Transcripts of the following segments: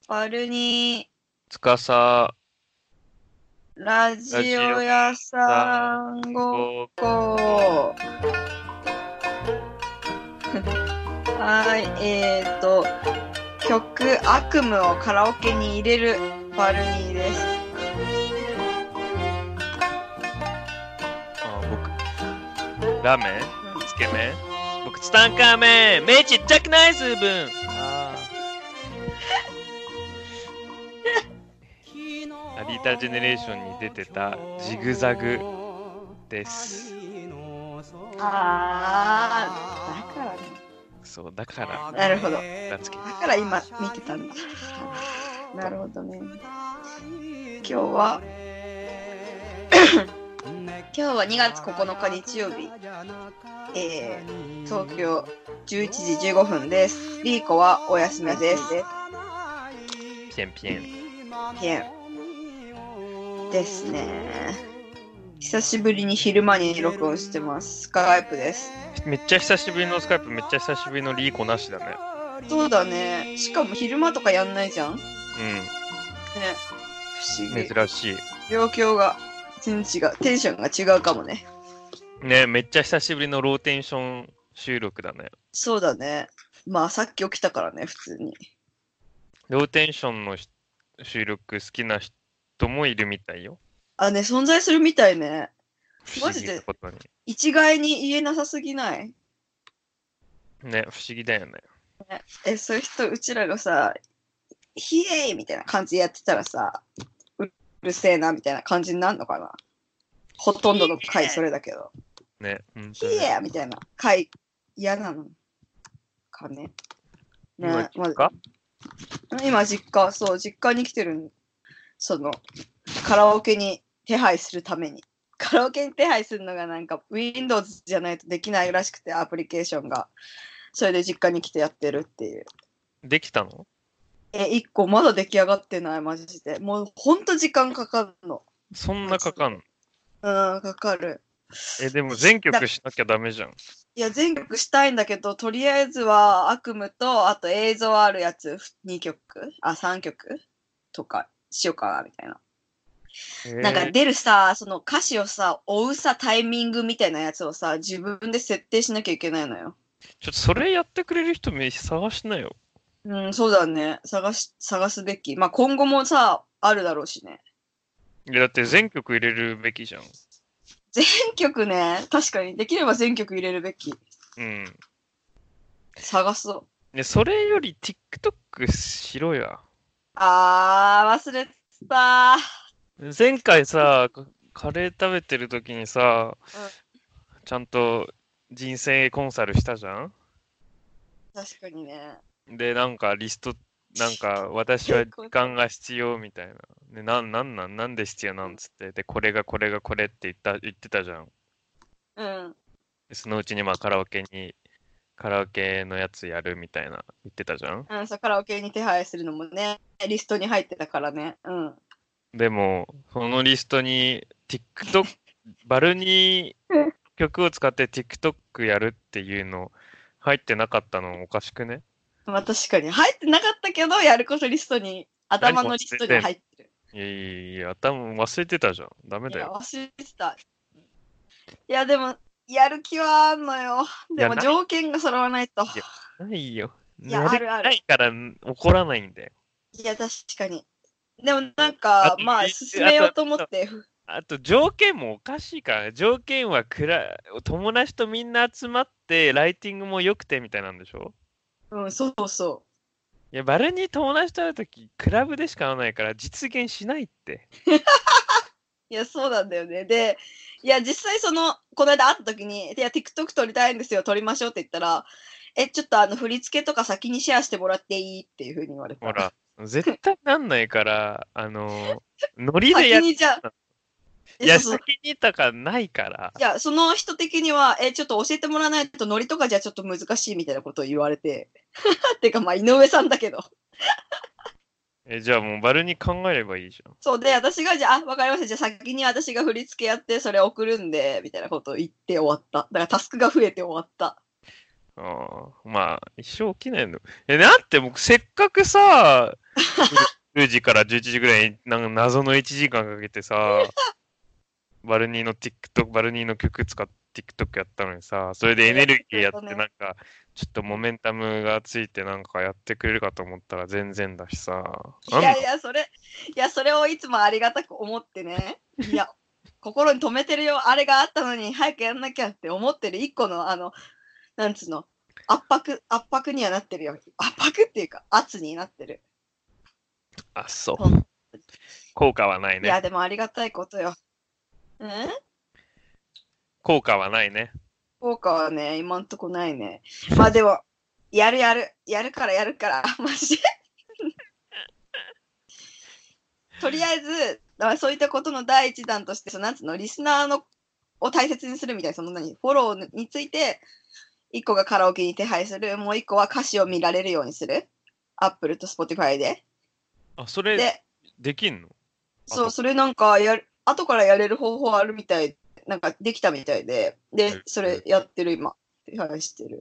バルニつかさ、 ー、ララジオジオ屋ささんごっんご、 こ。はい、曲、悪夢をカラオケに入れるバルニーです。 ラーメンうん、 つけ麺僕、ツタンカーメン目ちっちゃくないずいぶんアリータジェネレーションに出てたジグザグです。 だからね。 そう、だから、 なるほど。 がつけだから今見てたんだ。なるほどね。今日は2月9日日曜日、東京11時15分です。リーコはお休みです。 ピエンピエン。 ピエンですね。久しぶりに昼間に録音してます。スカイプです。 めっちゃ久しぶりのスカイプ、めっちゃ久しぶりのリーコなしだね。 そうだね。しかも昼間とかやんないじゃん。ね。不思議。 珍しい。 状況が全然違う。テンションが違うかもね。 ね、めっちゃ久しぶりのローテンション収録だね。 そうだね。まあさっき起きたからね、普通に。 ローテンションの収録好きな人もいるみたいよ。 あ、ね、存在するみたいね。 不思議なことに。 一概に言えなさすぎない？ ね、不思議だよね。 そういう人、うちらがさ、ヒエーイみたいな感じでやってたらさ、うるせえなみたいな感じになるのかな。ほとんどの回それだけど。 ね、 ヒエーみたいな回嫌なのかね。ね、今実家、そう、実家に来てる。その、カラオケに手配するために。カラオケに手配するのがなんか Windows じゃないとできないらしくて、アプリケーションが。それで実家に来てやってるっていう。 できたの 1個まだ出来上がってない、マジで。もうほんと時間かかるの。 そんなかかんのかかる。 でも全曲しなきゃダメじゃん。 いや、全曲したいんだけど、とりあえずは悪夢と、あと映像あるやつ2曲3曲とかしようかな、みたいな。なんか出るさ、その歌詞をさ、追うさ、タイミングみたいなやつをさ、自分で設定しなきゃいけないのよ。 ちょっとそれやってくれる人探しなよ。 うん、そうだね。探すべき。まあ、今後もさ、あるだろうしね。 いや、だって全曲入れるべきじゃん。 全曲ね、確かに。できれば全曲入れるべき。 うん。 探そう。 ね、それより TikTok しろや。 忘れてた。 前回さ、カレー食べてる時にさ、ちゃんと人生コンサルしたじゃん確かにね。 で、なんかリスト、なんか私は時間が必要みたいな。で、なんで必要なんつって。で、これって言ってたじゃん。 うん。 でそのうちにまあカラオケのやつやるみたいな言ってたじゃん。 うん、そう、カラオケに手配するのもね、リストに入ってたからね。うん。 でも、そのリストに バルに曲を使って TikTok やるっていうの入ってなかったのおかしくねまあ確かに。入ってなかったけど、やることリストに、頭のリストに入ってる。 いやいやいや、頭忘れてたじゃん。ダメいや、 だよ。 忘れてた。いや、でも、やる気はあんのよ。 いや、 でも条件が揃わないと。 いや、ないよ。 いや、あるある。 ないから怒らないんだよ。 いや、確かに。でもなんか、 あと、 まあ、進めようと思って。 あと条件もおかしいから、条件は友達とみんな集まって、ライティングも良くてみたいなんでしょうん、そうそいや、バルに友達と会うとき、クラブでしか会わないから実現しないって。 う。いや、そうなんだよね。で、いや、実際この間会った時に、いや、TikTok 撮りたいんですよ、撮りましょうって言ったら、ちょっと振り付けとか先にシェアしてもらっていいっていう風に言われた。 ほら、絶対なんないから、ノリでやる。 先にじゃあ、 いや、 そうそう。 先にとかないから。 いや、その人的には、ちょっと教えてもらわないとノリとかじゃちょっと難しいみたいなことを言われて。てか、まあ、井上さんだけど。 じゃあもうバルに考えればいいじゃん。 そうで、私がじゃあ、わかりました。じゃあ先に私が振り付けやって、それ送るんで、みたいなことを言って終わった。だからタスクが増えて終わった。 まあ、一生起きないの。なんて僕、せっかくさ、10時から11時ぐらいになんか謎の1時間かけてさ、バルニーの曲使って TikTok やったのにさ、それでエネルギーやってなんか、ちょっとモメンタムがついてなんかやってくれるかと思ったら全然だしさ。 それをいつもありがたく思ってね。いや、心に留めてるよ。あれがあったのに早くやんなきゃって思ってる一個のなんつうの、圧迫にはなってるよ。圧迫っていうか、圧になってる。 あ、そう。効果はないね。 いや、でもありがたいことよ。 効果はないね。 効果はね、今んとこないね。まあでも、やるから、マジで。とりあえず、そういったことの第一弾として、なんつうの、リスナーを大切にするみたいな、フォローについて、1個がカラオケに手配する、もう1個は歌詞を見られるようにする。Apple と Spotify で。 あ、それ、できんの？ そう、それなんか後からやれる方法あるみたい、なんかできたみたいで、それやってる今、手配してる。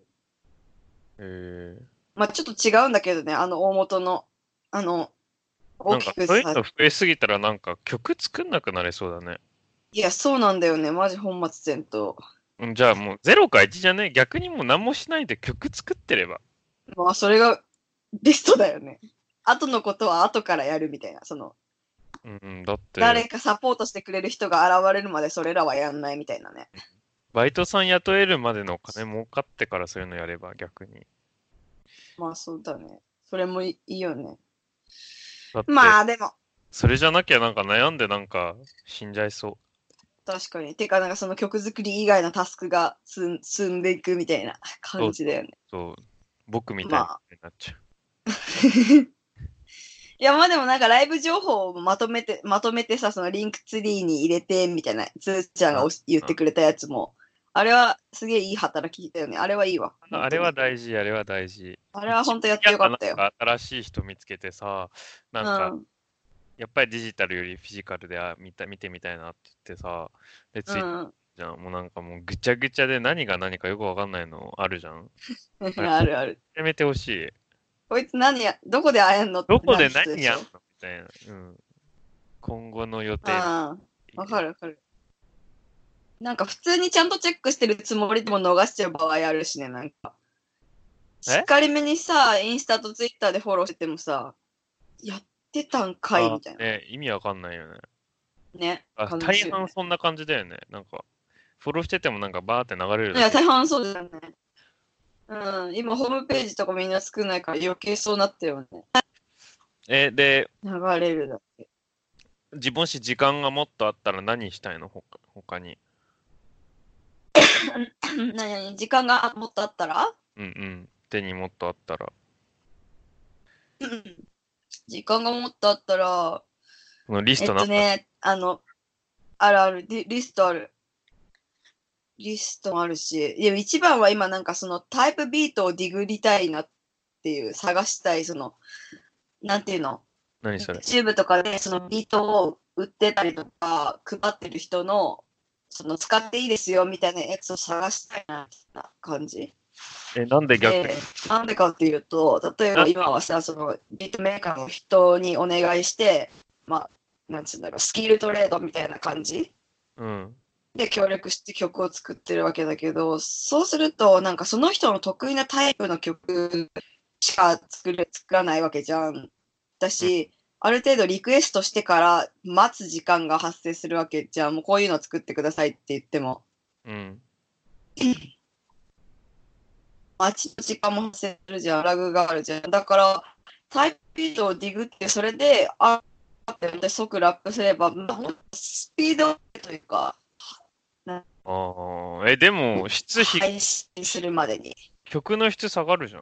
まあちょっと違うんだけどね、大元の、 大きくさ。そういうの増えすぎたらなんか曲作んなくなれそうだね。 いや、そうなんだよね、マジ本末転倒。 じゃあもう0か1じゃね？逆にもう何もしないで曲作ってれば。 まあそれがベストだよね。後のことは後からやるみたいな、 だって。 誰かサポートしてくれる人が現れるまでそれらはやんないみたいなね。 バイトさん雇えるまでのお金儲かってからそういうのやれば逆に。 まあそうだね。それもいいよね。 だってまあでも。 それじゃなきゃなんか悩んでなんか死んじゃいそう。 確かに。てかなんかその曲作り以外のタスクが進んでいくみたいな感じだよね。 そう。僕みたいになっちゃう。 いや、まあでもなんかライブ情報をまとめてさ、そのリンクツリーに入れてみたいな、つーちゃんが言ってくれたやつも、あれはすげえいい働きだよね。あれはいいわ。 あれは大事、あれは大事。 あれは本当やってよかったよ。 新しい人見つけてさ、なんか、やっぱりデジタルよりフィジカルで見てみたいなって言ってさ、で、ツイッターじゃん。もうなんかもうぐちゃぐちゃで何が何かよくわかんないのあるじゃん。 あるある。 やめてほしい。 こいつどこで会えんのってどこで何やんのみたいな。今後の予定。 わかるわかる。なんか普通にちゃんとチェックしてるつもりでも逃しちゃう場合あるしね、なんか。しっかりめにさ、インスタとツイッターでフォローしててもさ、やってたんかいみたいな。 意味わかんないよね。 ね。 大半そんな感じだよね。なんか、フォローしててもなんかバーって流れる。 いや、大半そうだよね。今ホームページとかみんな作んないから余計そうなってるよね。 で、 流れるだけ。 自分し時間がもっとあったら何したいの他に。 時間がもっとあったら手にもっとあったら。 時間がもっとあったら、 このリストある、リストある。リストもあるし、いや、一番は今なんかそのタイプビートをディグりたいなっていう、探したい、なんていうの？ 何それ？ YouTube とかでそのビートを売ってたりとか、配ってる人の、使っていいですよみたいなやつを探したいな、感じ。 なんで逆に？ なんでかっていうと、例えば今はさ、ビートメーカーの人にお願いして、まあ、なんつうんだろう、スキルトレードみたいな感じ。で協力して曲を作ってるわけだけど、そうするとなんかその人の得意なタイプの曲しか作らないわけじゃん。だし、ある程度リクエストしてから待つ時間が発生するわけじゃん。もうこういうの作ってくださいって言っても。待ちの時間も発生するじゃん。ラグがあるじゃん。だからタイプビートをディグってそれでって即ラップすれば、スピードというか、 でも配信するまでに曲の質下がるじゃん。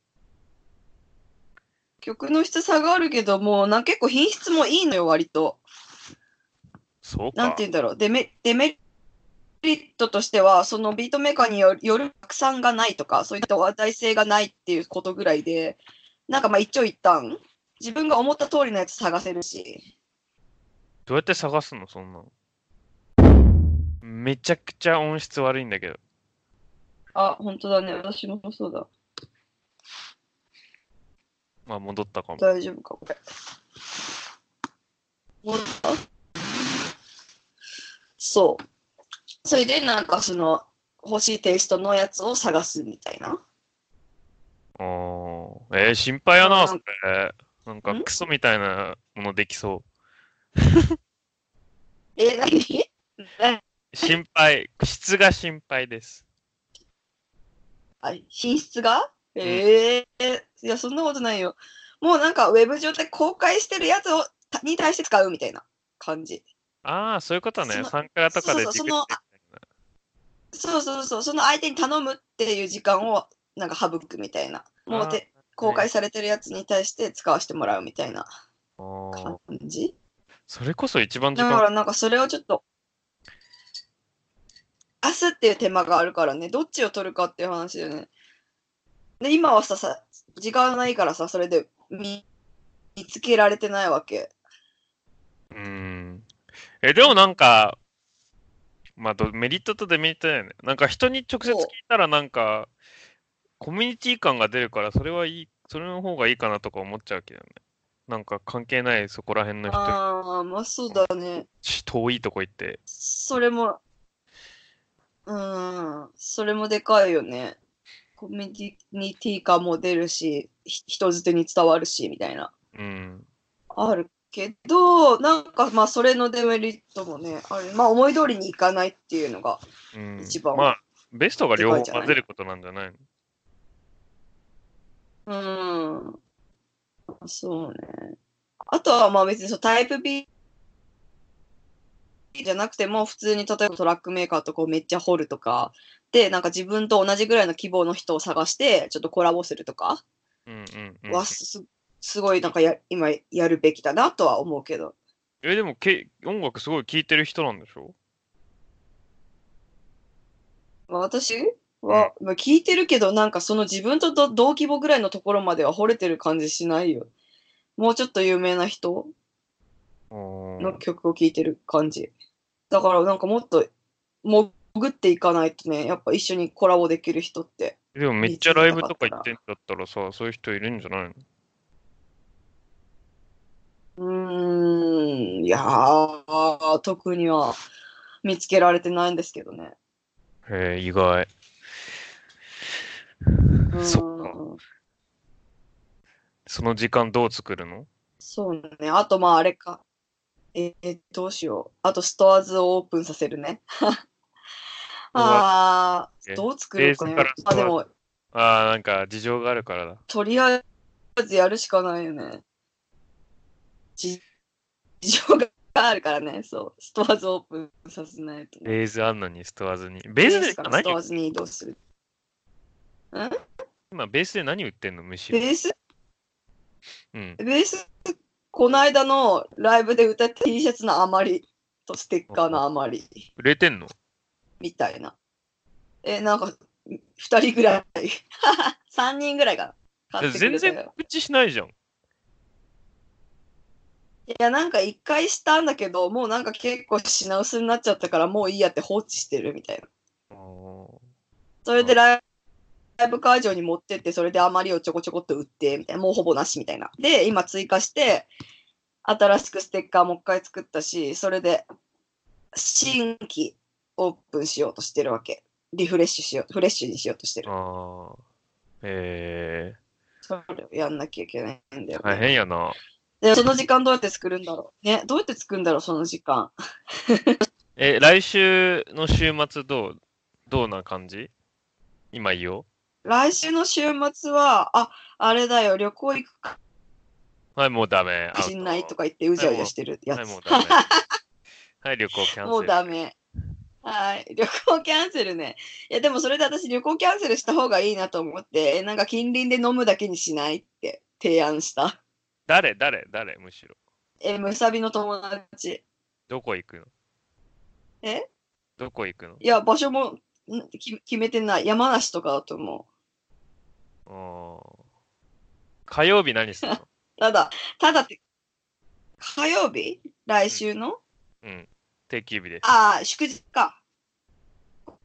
曲の質下がるけども、結構品質もいいのよ、割と。 そうか。 なんて言うんだろう。デメリットとしては、そのビートメーカーによる拡散がないとか、そういった話題性がないっていうことぐらいで、なんか一長一短、自分が思った通りのやつ探せるし。 どうやって探すの、そんなの？めちゃくちゃ音質悪いんだけど。 あ、本当だね。私もそうだ。 まあ、戻ったかも。 大丈夫か、これ。戻った？そう。それで、なんかその、欲しいテイストのやつを探すみたいな。 心配やな、そまあ、 れ。なんか、クソみたいなものできそう。 何心配。質が心配です。 品質がうん。 いや、そんなことないよ。もうなんか、ウェブ上で公開してるやつに対して使うみたいな感じ。 ああ、そういうことね。 その、 サンクラとかそうそうそう、 でディグってみたいな。 その相手に頼むっていう時間をなんか省くみたいな。もうああ、 公開されてるやつに対して使わせてもらうみたいな感おー、 じ。 それこそ一番時間、 だからなんかそれをちょっと、明日っていう手間があるからね、どっちを取るかっていう話でね。で、今は時間ないからさ、それで見つけられてないわけ。 うーん。でもなんか、まあ、メリットとデメリットだよね。なんか人に直接聞いそたらなんか、コミュニティ感が出るから、それはいい、それの方がいいかなとか思っちゃうけどね。なんか関係ないそこら辺の人に、 ああ、まあそうだね。 遠いとこ行って。 それも、それもでかいよね。コミュニティ感も出るし、人づてに伝わるし、みたいな。 うん。 あるけど、なんかまあそれのデメリットもね、あれ、まあ思い通りにいかないっていうのがうん。 一番まあ、ベストが両方でかいんじゃない？ 混ぜることなんじゃないの？ うん、そうね。あとはまあ別にタイプ B じゃなくても、普通に例えばトラックメーカーとこうめっちゃ掘るとか、で、なんか自分と同じぐらいの希望の人を探して、ちょっとコラボするとかうんうんうん。 はすごいなんか今やるべきだなとは思うけど。 でも音楽すごい聴いてる人なんでしょ？ まあ私うん。 は、まあ、聞いてるけど、なんかその自分と同規模ぐらいのところまでは惚れてる感じしないよ。もうちょっと有名な人のあ曲を聴いてる感じ。だからなんかもっと潜っていかないとね、やっぱ一緒にコラボできる人ってでもめっ見つけたちゃライブかったら。 とか行ってんだったらさ、そういう人いるんじゃないの？ いやー、特には見つけられてないんですけどね。 へえ、意外。 うそっか。 ーん、 その時間どう作るの？ そうね。あとまああれか。どうしよう。あとストアーズをオープンさせるね。 とどう作ろベースかうかね。 らストア、 でも、 なんか事情があるからだ。 とりあえずやるしかないよね。事情があるからね。そう。ストアーズオープンさせないとね。 ベースあんのにストアーズに。ベースでベースからス今何売っトアーズに移動する。ん今ベースで何売ってんのむしろ。 ベースうん。 ベース、この間のライブで歌った T シャツの余りとステッカーの余り売れてんの？ みたいな。なんか、2人ぐらい3人ぐらいが買ってく全れたよ。 然告知しないじゃん。 いや、なんか1回したんだけど、もうなんか結構品薄になっちゃったからもういいやって放置してるみたいな。 あーそれでライブ会場に持ってって、それで余りをちょこちょこっと売って、みたいな。もうほぼなしみたいな。で、今追加して、新しくステッカーもう一回作ったし、それで新規オープンしようとしてるわけ。フレッシュにしようとしてる。 あー、えそれをやんなきゃいけないんだよ大ね。 変やな。 で、その時間どうやって作るんだろう。ね、どうやって作るんだろう、その時間。 来週の週末どうな感じ？今いいよ。 来週の週末は、あれだよ、旅行行くかはい、もうダメ。 もしんないとアウト。 か言ってうはい、もう、 じゃうじゃしてるやはい、もつ。 うダメ。はい、旅行キャンもうセル。 ダメ。はい。旅行キャンセルね。いや、でもそれで私旅行キャンセルした方がいいなと思って、なんか近隣で飲むだけにしないって提案した。 誰むしろ。 むさびの友達。 どこ行くの？ えどこ行くの？ いや、場所も決めてない。山梨とかだと思あー、火曜日何すんの？ う。ただって、火曜日来週のうん。定休日です。 祝日か。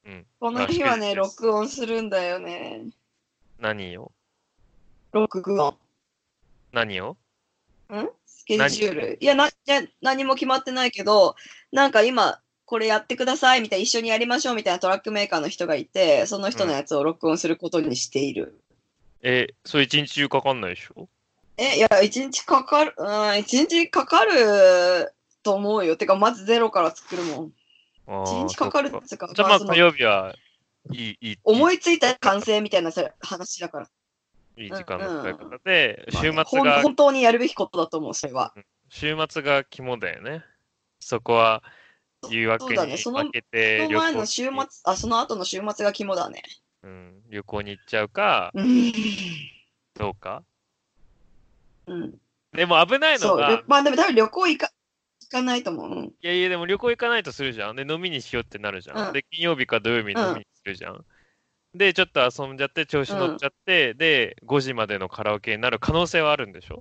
うん。 この日はね、録音するんだよね。 何を録音。 何をスケジュール。いや、何も決まってないけど、なんか今、これやってくださいみたいな、一緒にやりましょうみたいなトラックメーカーの人がいて、その人のやつを録音することにしている。 それ一日中かかんないでしょ？ いや、一日かかる、一日かかると思うよ。てか、まずゼロから作るもん。一日かかるってか、 じゃあまあ火曜日はいい。 思いついた完成みたいな話だから。 いい時間の使い方で、週末が、 本当にやるべきことだと思う、それは。 週末が肝だよね。そこは誘惑に負けてその前の週末、その後の週末が肝だね。 旅行に行っちゃうか、どうか。でも危ないのが、 まあでも多分旅行行かないと思う。 いやいや、でも旅行行かないとするじゃん。で、飲みにしようってなるじゃん。で、金曜日か土曜日に飲みにするじゃん。で、ちょっと遊んじゃって、調子乗っちゃって、で、5時までのカラオケになる可能性はあるんでしょ？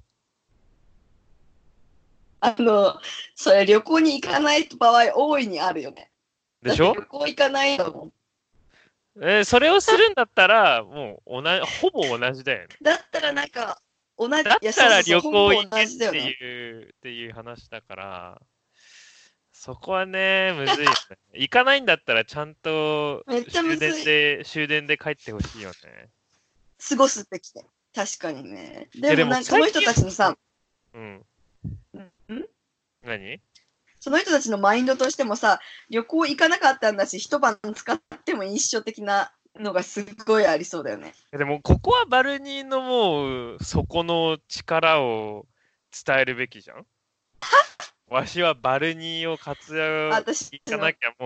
それ旅行に行かない場合大いにあるよね。 でしょ？ 旅行行かないと思う。それをするんだったら、もうほぼ同じだよね。 だったらなんか、同じ。 だったら旅行行けっていう話だから、そこはね、むずいよね。行かないんだったらちゃんと終電で帰ってほしいよね。 過ごすってきて。確かにね。でもなんかその人たちのさ、 何？ その人たちのマインドとしてもさ、旅行行かなかったんだし、一晩使っても印象的なのがすっごいありそうだよね。 でもここはバルニーのもうそこの力を伝えるべきじゃん。わしはバルニーを活用行かなきゃ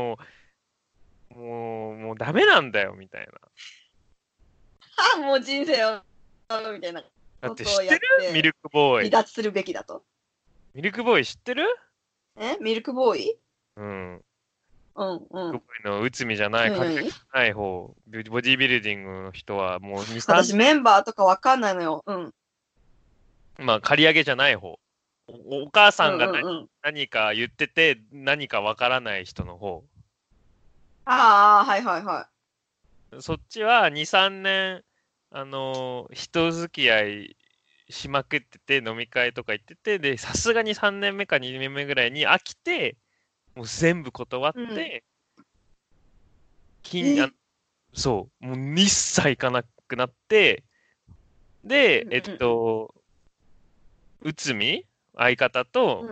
もうダメなんだよみたいな。もう人生をみたいな。 だって知ってる？ミルクボーイ。 離脱するべきだと。 ミルクボーイ知ってる？ ミルクボーイ？ ミルクボーイの内海じゃない、格好ない方、ボディビルディングの人はもう2、3 私メンバーとかわかんないのよ。 まあ、借り上げじゃない方。お母さんが何か言ってて、何かわからない人の方。 はいはいはい。そっちは2、3年、人付き合いしまくってて、飲み会とか行ってて、で、さすがに3年目か2年目ぐらいに飽きて、もう全部断って、そう、もう一切行かなくなって、で、内海相方と、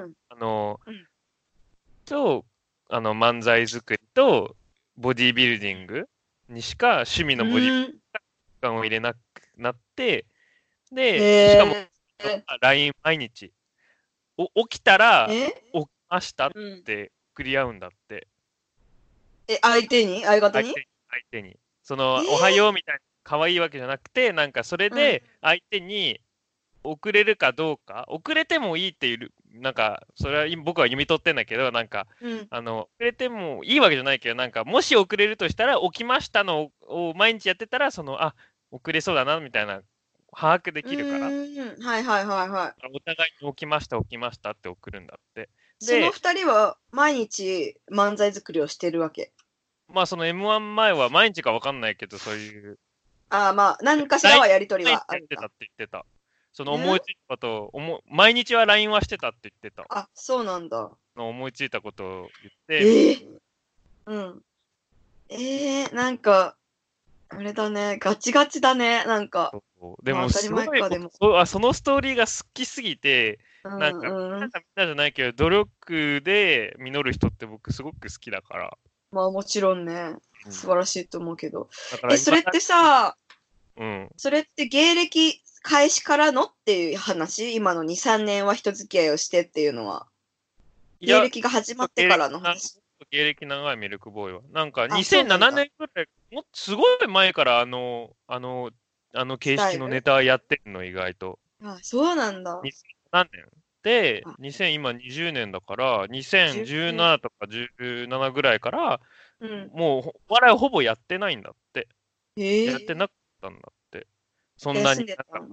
漫才作りと、ボディービルディングにしか趣味のボディービルディング時間を入れなくなって、で、しかも、LINE 毎日。起きたら、起きましたって送り合うんだって。 相手に相方に相手に。おはようみたいな可愛いわけじゃなくて、なんかそれで相手に遅れるかどうか、遅れてもいいっていう、なんか、それは僕は読み取ってんだけど、なんか、遅れてもいいわけじゃないけど、なんか、もし遅れるとしたら、起きましたのを毎日やってたら、遅れそうだな、みたいな、把握できるから。 はいはいはいはい。 お互いに起きましたって送るんだって。 その二人は毎日漫才作りをしてるわけ。 まあ、その M1 前は毎日か分かんないけど、そういう。 まあ、何かしらはやりとりはあるか。って言ってた。思いついたことを、毎日は LINE はしてたって言ってた。 そうなんだ。 思いついたことを言って。 なんか、あれだね、ガチガチだね、なんか。 でも、すごい、そのストーリーが好きすぎて、なんか、みんなじゃないけど、努力で実る人って僕すごく好きだから。 まあもちろんね、素晴らしいと思うけど。それってさ、それって芸歴開始からのっていう話？今の2、3年は人付き合いをしてっていうのは。芸歴が始まってからの話。 芸歴長いミルクボーイは。なんか2007年ぐらい、すごい前から形式のネタやってるの、意外と。 そうなんだ。 2007年で、今20年だから、2017とか17ぐらいから、もうお笑いほぼやってないんだって。やってなかったんだって。そんなに、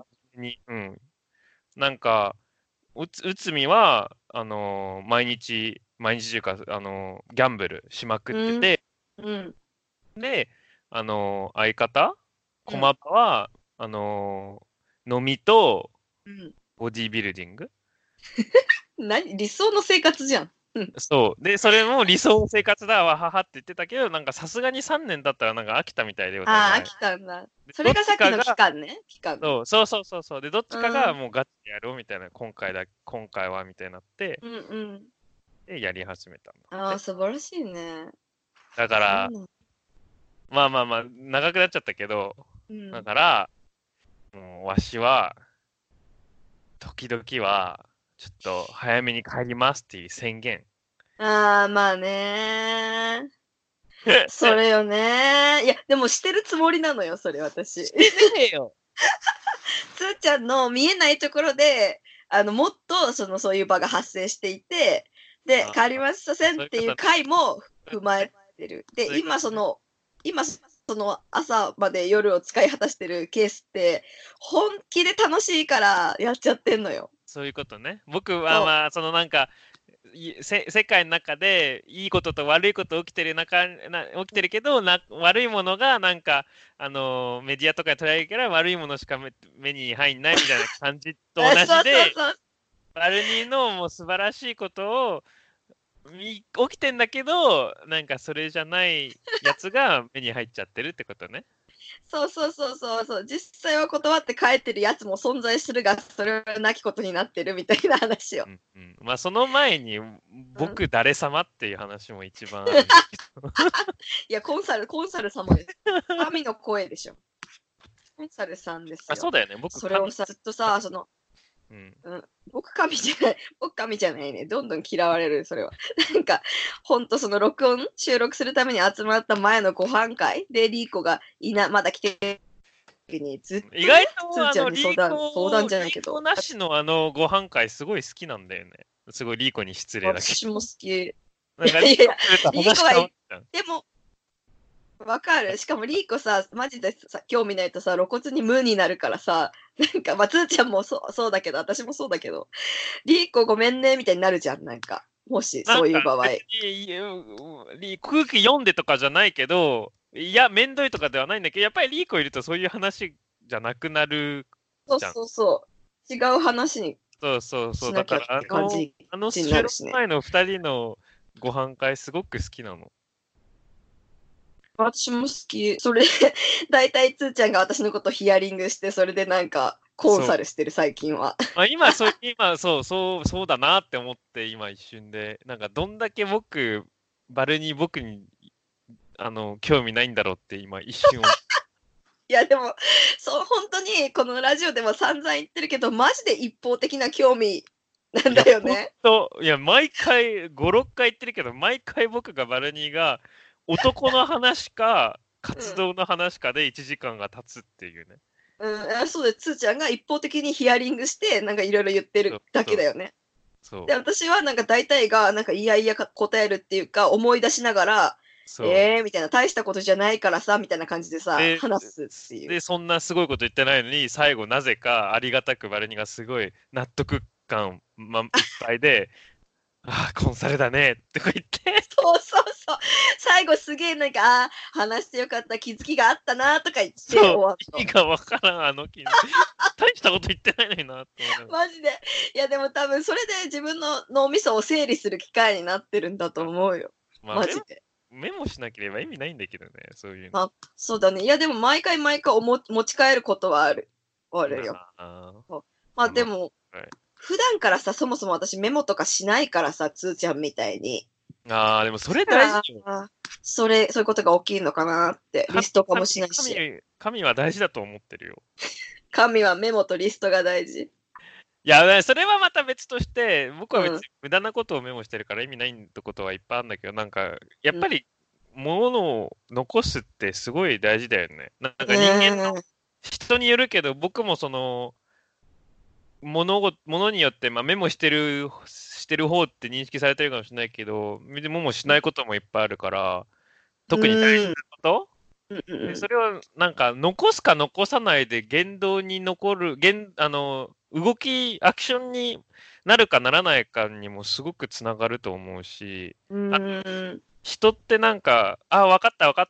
なんか、内海は、毎日というか、ギャンブルしまくってて、 で、相方、駒場は、飲みとうん。 ボディービルディング。 理想の生活じゃん。 そう。で、それも理想の生活だわ、ははって言ってたけど、なんかさすがに3年だったらなんか飽きたみたいで、おああ、 互い。 期間だ。 でどっそれがさっきの期ちかが、 間ね。期間ね。 そう。で、どっちかがうん。 もうガチでやろうみたいな、今回はみたいになって、 うんうん。 で、やり始めたんだああ、 って。 素晴らしいね。 だから、 そうなん。 まあ、長くなっちゃったけど、だうん。 から、もう、わしは、時々は、ちょっと早めに帰りますっていう宣言。 ああ、まあね。それよね。いや、でもしてるつもりなのよ、それ私。 してねえよ。 つーちゃんの見えないところで、もっとそういう場が発生していて、で、 あ帰りましたせんっていうそういうことね。 回も踏まえてる。で、 そういうことね。 今その朝まで夜を使い果たしてるケースって、本気で楽しいからやっちゃってんのよ。 そういうことね。僕はそまあ、なんか、世界の中でいいことと悪いこと起きてる起きてるけど、悪いものがなんか、メディアとかで捉えるから悪いものしか目に入んないみたいな感じと同そうじで、 そう。 バルニーのもう素晴らしいことを起きてんだけど、なんかそれじゃないやつが目に入っちゃってるってことね。 実際は断って帰ってるやつも存在するが、それはなきことになってるみたいな話を。 うんうん。まあその前に、 うん、 僕誰様っていう話も一番あるんだけど。 いや、コンサル様です。神の声でしょ。コンサルさんですあ、そよ。 うだよね。僕それをさ、ずっとさ、 うん。 うん、僕神じゃないね。どんどん嫌われる、それは。なんか、ほんと収録するために集まった前のご飯会で、リーコがまだ来てるに、ずっとね、 意外つーちゃんに相談じゃないリーコけど、 なしのご飯会すごい好きなんだよね。すごいリーコに失礼だけ私も好き。いど。なんかリーやいや、 コ来るとリーコがい、 話変わっちゃう。 でも、わかる。しかもリーコさ、マジでさ、興味ないとさ、露骨に無になるからさ、なんか、まあ、つーちゃんもそうだけど、私もそうだけど、リーコごめんね、みたいになるじゃん、なんか。もし、 なんかそういう場合。 別に空気読んでとかじゃないけど、いや、めんどいとかではないんだけど、やっぱりリーコいるとそういう話じゃなくなるそうじゃん。 そうそう。違う話にそう。だから、 しなきゃって感じにな収録るしね。 前の二人のご飯会すごく好きなの。 私も好き。それで、だいたいつーちゃんが私のことヒアリングして、それでなんか、コンそう。 サルしてる、最近は。 まあ、そうだなって思って、今一瞬で。なんか、どんだけ僕に、興味ないんだろうって今一瞬思っいや、でも、そう、本当に、このラジオでも散々言ってるけど、マジで一方的な興味なんだよね。 毎回、5、6回言ってるけど、毎回僕がバルニーが、男の話か、活動の話かで1時間が経つっていうね。 そうで、つーちゃんが一方的にヒアリングして、なんかいろいろ言ってるそうそうだけだよね。で、 そう私はなんか大体が、なんかいやいや答えるっていうか、思い出しながら、 そう。 みたいな、大したことじゃないからさ、みたいな感じでさ、 で、 話すっていう。 そんなすごいこと言ってないのに、最後なぜかありがたくバルニーがすごい納得感、いっぱいで、ああ、コンサルだね、とか言って、 そう。最後すげえなんか、話してよかった、気づきがあったな、とか言ってそう、 終わっ意味がわからん、大したこと言ってないのにな、って思いなた。 がら。 マジで。いや、でも多分それで自分の脳みそを整理する機会になってるんだと思うよ。 まあ、 マジで。 メモしなければ意味ないんだけどね、そういうの。 まあ、そうだね。いや、でも毎回持ち帰ることはある。あるよ。 ああ、 そうまあでも、 はい。 普段からさ、そもそも私メモとかしないからさ、つーちゃんみたいに。 ああ、でもそれだから、 大事よ。 そういうことが起きるのかなって。リスト化もしないし。 神は大事だと思ってるよ。 神はメモとリストが大事。 いや、それはまた別として、僕は別にうん。 無駄なことをメモしてるから意味ないってことはいっぱいあるんだけど、なんか、やっうん。 ぱり、物を残すってすごい大事だよね。なんうか人間の、 ん。 人によるけど、僕も物によって、まあ、メモしてる方って認識されてるかもしれないけど、メモもしないこともいっぱいあるから、特に大事うん。 なことで、 うん。 それをなんか残すか残さないで言動に残る、アクションになるかならないかにもすごくつながると思うし、 うん。 人ってなんか、あ、わかったわかったっ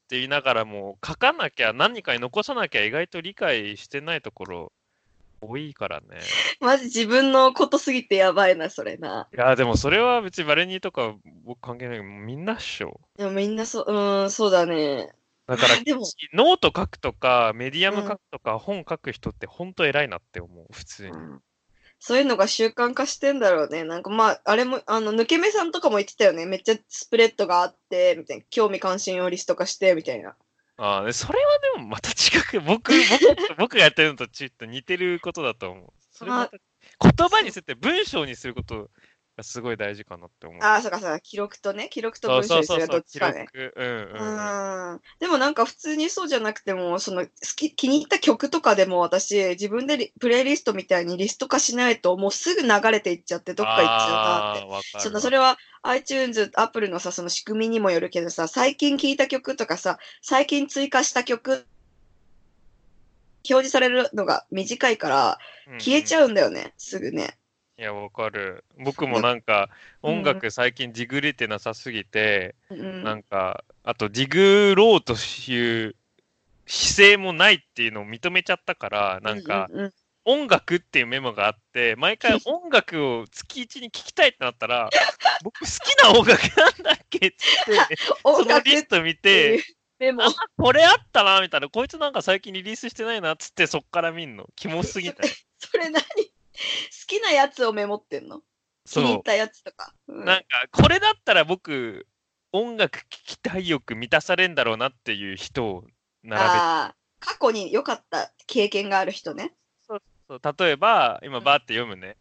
言いながらも、書かなきゃ、何かに残さなきゃ意外と理解してないところ多いからね。 マジ自分のことすぎてやばいな、それな。 いや、でもそれは別にバルニーとか僕関係ないけど、みんなっしょ。 でもみんなそうだね。 だから、 でも、 ノート書くとか、メディアムうん書くとか、本書く人って本当偉いなって思う、普通に。 そういうのが習慣化してんだろうね。なんかまあ、あれも、抜け目さんとかも言ってたよね。めっちゃスプレッドがあって、みたいな。興味関心をリスト化して、みたいな。 それはでもまた近く、僕がやってるのとちょっと似てることだと思う。それまた言葉にするって文章にすることがすごい大事かなって思う。 そうかそうか、記録と文章にするどっちかね。 記録。 でもなんか普通にそうじゃなくても、気に入った曲とかでも私、自分でプレイリストみたいにリスト化しないと、もうすぐ流れていっちゃって、どっか行っちゃうなって。 わかるそれは iTunes、Apple のさ、その仕組みにもよるけどさ、最近聴いた曲とかさ、最近追加した曲、表示されるのが短いから、消えちゃうんだよね、すぐね。 いや、わかる。僕もなんか、音楽最近ディグれてなさすぎて、なんか、あとディグろうという姿勢もないっていうのを認めちゃったから、なんか、音楽っていうメモがあって、毎回音楽を月1に聴きたいってなったら、僕好きな音楽なんだっけっつって、そのリスト見て、これあったな、みたいな。こいつなんか最近リリースしてないな、っつってそっから見んの。キモすぎた。 それ何好きなやつをメモってんの気に入ったやつとか。 なんか、これだったら僕、音楽聴きたい欲満たされんだろうなっていう人を並べて。 過去に良かった経験がある人ね。 そう例えば、今バーって読むね。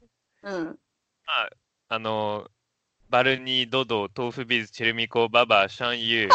バルニー、ドド、豆腐ビーズ、チェルミコ、ババ、シャンユー、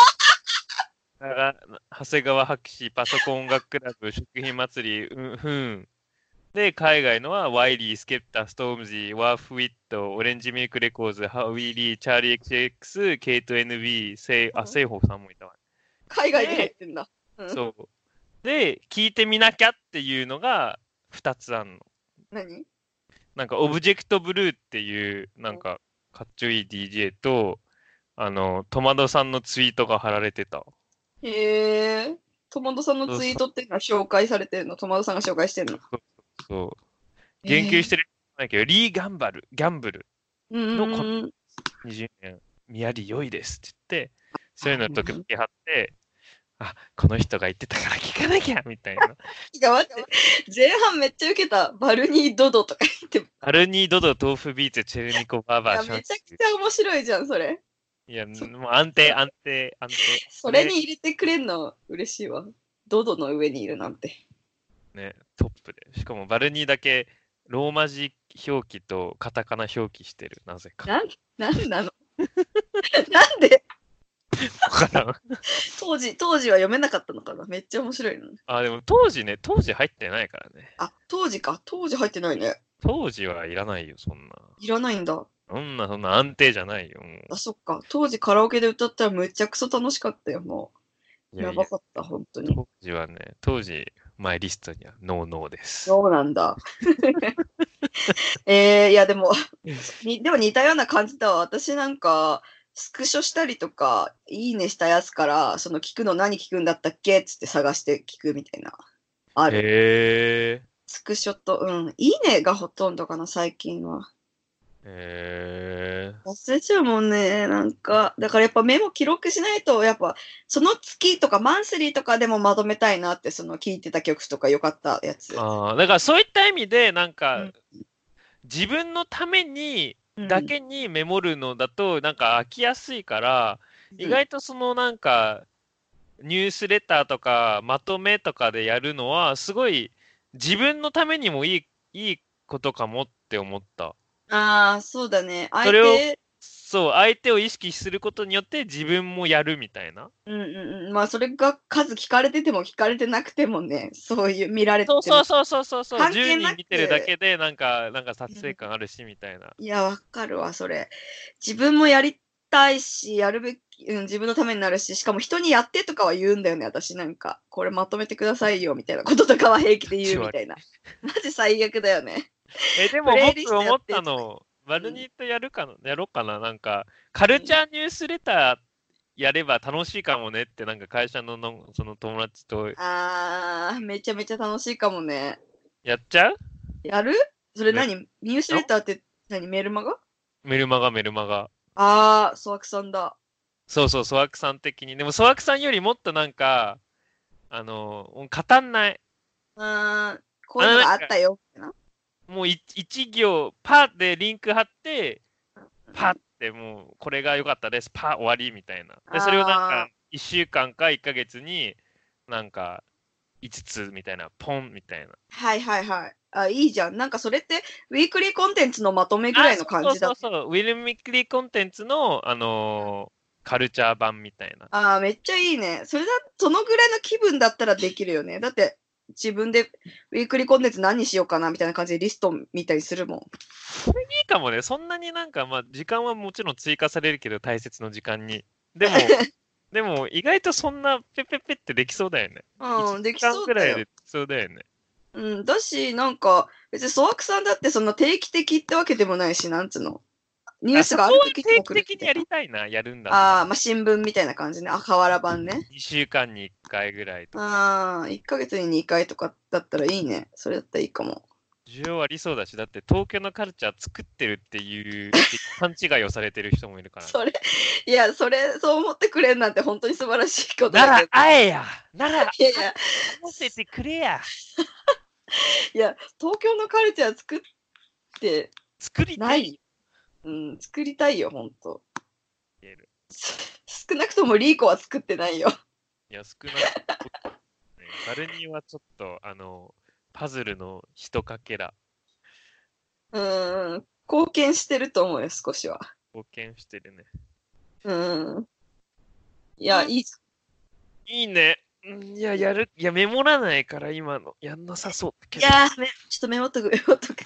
長谷川博士、パソコン音楽クラブ、食品祭り、で、海外のはワイリー、スケプタ、ストームジー、ワーフウィット、オレンジミルクレコーズ、ハウィーリー、チャーリー XX、ケイト NB、セイホーさんもいたわ。 海外で入ってんだ。 そう。で、聞いてみなきゃっていうのが2つあるの。 何なんか、オブジェクトブルーっていう、なんか、かっちょいい DJ と、トマドさんのツイートが貼られてた。 へえ。トマドさんのツイートっていうのは紹介されてるの？トマドさんが紹介してるの？ そう。言及してるんだけど、リー・ギャンブルのこの20年、宮城良いですって言って、そういうのとか貼って、この人が言ってたから聞かなきゃみたいな。 いや、待って、前半めっちゃ受けた。バルニードドとか言って。 バルニードド、豆腐ビーツ、チェルニコバーバー、 めちゃくちゃ面白いじゃん、それ。 いや、もう安定。 それに入れてくれんの嬉しいわ。ドドの上にいるなんて。 ね、トップで。しかもバルニーだけローマ字表記とカタカナ表記してる、なぜか。 なんなのなんでわからん。 当時は読めなかったのかな。めっちゃ面白いの。 でも当時入ってないからね。 当時入ってないね。 当時はいらないよ、そんな。 いらないんだ。 そんな安定じゃないよ。 そっか。当時カラオケで歌ったらむちゃくそ楽しかったよ、もう。やばかった、本当に。 当時、マイリストにはノーです。 そうなんだ。いや、でも似たような感じだわ。私なんか、スクショしたりとか、いいねしたやつから、聞くの何聞くんだったっけっつって探して聞くみたいな。ある。スクショと、いいねがほとんどかな、最近は。忘れちゃうもんね、なんか。だからやっぱメモ記録しないと、やっぱ、その月とかマンスリーとかでもまとめたいなって、聴いてた曲とか良かったやつ。 だからそういった意味で、なんか、自分のために、だけにメモるのだと、なんか飽きやすいから、意外となんか、ニュースレターとか、まとめとかでやるのは、すごい、自分のためにもいいことかもって思った。 そうだね。 相手を意識することによって自分もやるみたいな。 まあ、それが数聞かれてても聞かれてなくてもね、そういう見られても。 そう。10人見てるだけで、なんか達成感あるし、みたいな。 いや、わかるわ、それ。自分もやりたいし、やるべき、自分のためになるし、しかも人にやってとかは言うんだよね、私なんか。これまとめてくださいよ、みたいなこととかは平気で言うみたいな。マジ最悪だよね。 でも僕思ったの、バルニーとやろうかな。なんか、カルチャーニュースレターやれば楽しいかもねってなんか会社のその友達とめちゃめちゃ楽しいかもね。 やっちゃうやるそれね。 ニュースレターってメルマガメルマガ。 ソワクさんだ。 そうそう、ソワクさん的に。でもソワクさんよりもっとなんか、語んない。 こういうのがあったよってな。 もう一行、パーでリンク貼って、パッてもう、これが良かったです、パー終わりみたいな。で、それをなんか、1週間か1ヶ月に、なんか、5つみたいな、ポンみたいな。 はいはいはい。いいじゃん。なんかそれって、ウィークリーコンテンツのまとめぐらいの感じだ。 そう。ウィル・ミクリーコンテンツの、カルチャー版みたいな。めっちゃいいね。そのぐらいの気分だったらできるよね。だって、自分でウィークリーコンテンツ何にしようかなみたいな感じでリスト見たりするもん。 それいいかもね。そんなになんか、まあ、時間はもちろん追加されるけど、大切の時間に。でも、でも、意外とそんな、ペッペッペってできそうだよね。 できそうだよ。 できそうだよね。 だし、なんか、別に粗悪さんだってそんな定期的ってわけでもないし、なんつうの。ニュースがある時にも来る。定期的にやりたいな、やるんだ。 まあ、新聞みたいな感じね。瓦版ね。 2週間に1回ぐらいとか。 1ヶ月に2回とかだったらいいね。それだったらいいかも。 需要ありそうだし、だって東京のカルチャー作ってるっていう勘違いをされてる人もいるから。 そう思ってくれんなんて本当に素晴らしいことだけど。なら、会えや見せてくれやいや、東京のカルチャー作って作りたい。 作りたいよ、本当。少なくともリーコは作ってないよ。 いや、少なくとも、バルニーはちょっと、パズルの一かけら。 貢献してると思うよ、少しは。 貢献してるね。 いや、いいね。いや、メモらないから、今の。やんなさそう。 ちょっとメモっとく。